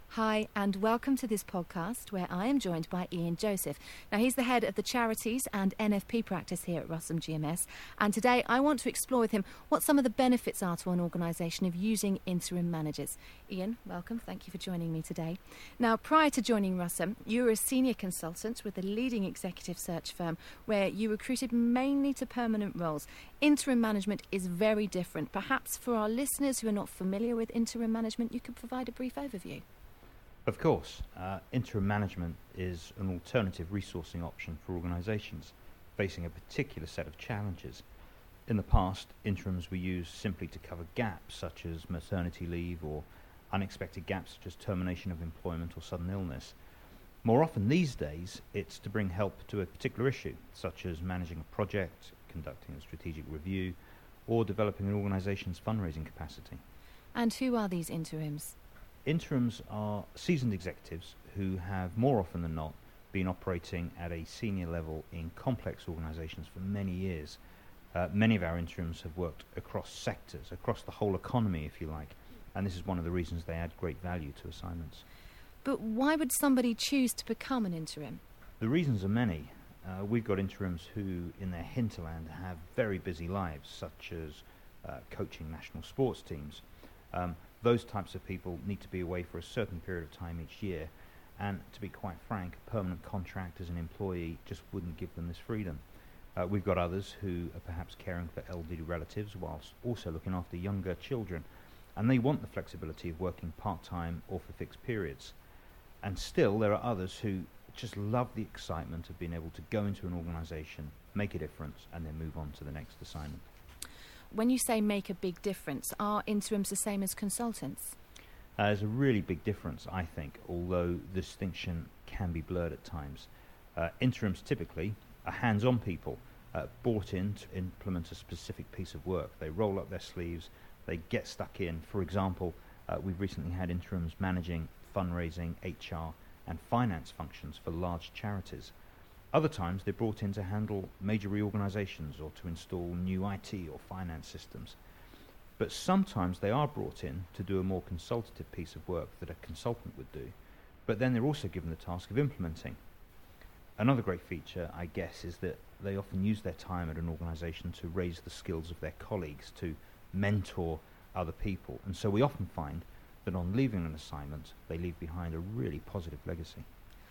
Hi, and welcome to this podcast where I am joined by Ian Joseph. Now, he's the head of the charities and NFP practice here at Rossum GMS, and today I want to explore with him what some of the benefits are to an organisation of using interim managers. Ian, welcome. Thank you for joining me today. Now, prior to joining Rossum, you were a senior consultant with a leading executive search firm where you recruited mainly to permanent roles. Interim management is very different. Perhaps for our listeners who are not familiar with interim management, you could provide a brief overview. Of course, interim management is an alternative resourcing option for organisations facing a particular set of challenges. In the past, interims were used simply to cover gaps such as maternity leave or unexpected gaps such as termination of employment or sudden illness. More often these days, it's to bring help to a particular issue, such as managing a project, conducting a strategic review, or developing an organisation's fundraising capacity. And who are these interims? Interims are seasoned executives who have more often than not been operating at a senior level in complex organisations for many years. Many of our interims have worked across sectors, across the whole economy if you like, and this is one of the reasons they add great value to assignments. But why would somebody choose to become an interim? The reasons are many. We've got interims who in their hinterland have very busy lives, such as coaching national sports teams. Those types of people need to be away for a certain period of time each year, and to be quite frank, a permanent contract as an employee just wouldn't give them this freedom. We've got others who are perhaps caring for elderly relatives whilst also looking after younger children, and they want the flexibility of working part-time or for fixed periods. And still there are others who just love the excitement of being able to go into an organisation, make a difference, and then move on to the next assignment. When you say make a big difference, are interims the same as consultants? There's a really big difference, I think, although the distinction can be blurred at times. Interims typically are hands-on people brought in to implement a specific piece of work. They roll up their sleeves, they get stuck in. For example, we've recently had interims managing fundraising, HR and finance functions for large charities. Other times they're brought in to handle major reorganisations or to install new IT or finance systems. But sometimes they are brought in to do a more consultative piece of work that a consultant would do, but then they're also given the task of implementing. Another great feature, I guess, is that they often use their time at an organisation to raise the skills of their colleagues, to mentor other people, and so we often find that on leaving an assignment they leave behind a really positive legacy.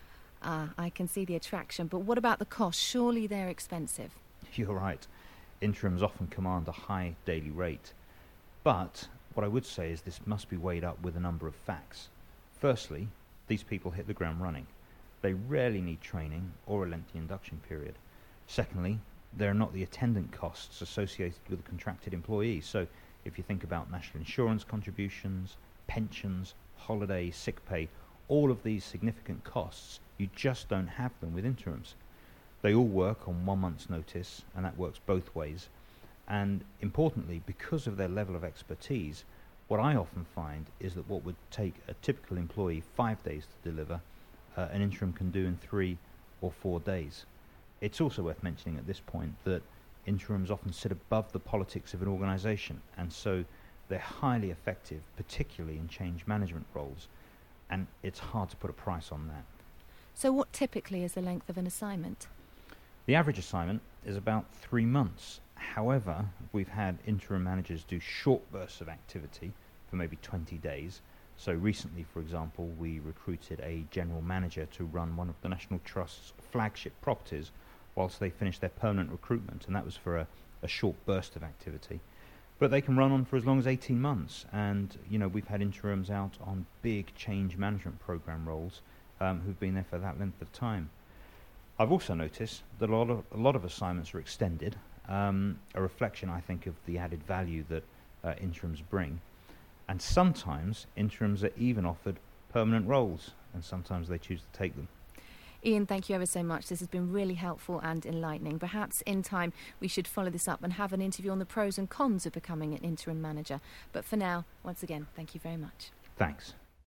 I can see the attraction, but what about the cost? Surely they're expensive. You're right. Interims often command a high daily rate. But what I would say is this must be weighed up with a number of facts. Firstly, these people hit the ground running. They rarely need training or a lengthy induction period. Secondly, there are not the attendant costs associated with a contracted employee. So if you think about national insurance contributions, pensions, holidays, sick pay, all of these significant costs, you just don't have them with interims. They all work on 1 month's notice, and that works both ways. And importantly, because of their level of expertise, what I often find is that what would take a typical employee 5 days to deliver, an interim can do in 3 or 4 days. It's also worth mentioning at this point that interims often sit above the politics of an organisation, and so they're highly effective, particularly in change management roles, and it's hard to put a price on that. So what typically is the length of an assignment? The average assignment is about 3 months. However, we've had interim managers do short bursts of activity for maybe 20 days. So recently, for example, we recruited a general manager to run one of the National Trust's flagship properties whilst they finished their permanent recruitment, and that was for a short burst of activity. But they can run on for as long as 18 months, and we've had interims out on big change management program roles who've been there for that length of time. I've also noticed that a lot of assignments are extended, a reflection, I think, of the added value that interims bring. And sometimes interims are even offered permanent roles, and sometimes they choose to take them. Ian, thank you ever so much. This has been really helpful and enlightening. Perhaps in time we should follow this up and have an interview on the pros and cons of becoming an interim manager. But for now, once again, thank you very much. Thanks.